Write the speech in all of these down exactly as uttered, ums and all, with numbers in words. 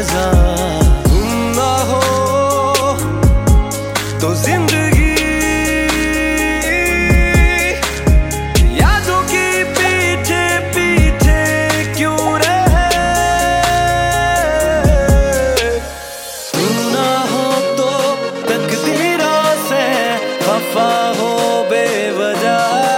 रजा। तुम ना हो तो जिंदगी यादों की पीछे पीछे क्यों रहे। तुम ना हो तो तकदीरों से खफा हो बेवजह।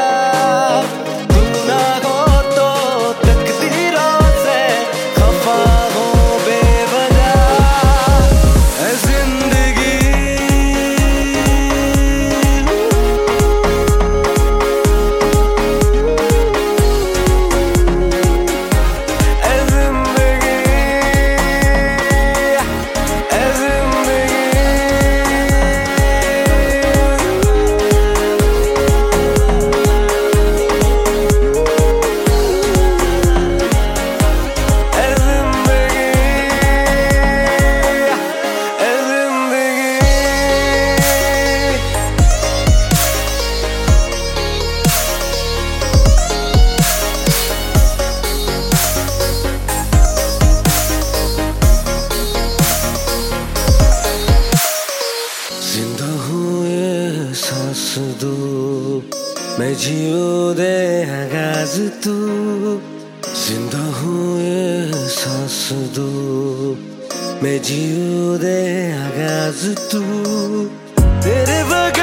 जिंदा हूँ ये सांस दो मैं जियो दे आगाज तू। जिंदा हूँ ये सांस दो मैं जियो दे आगाज तू। तेरे बगैर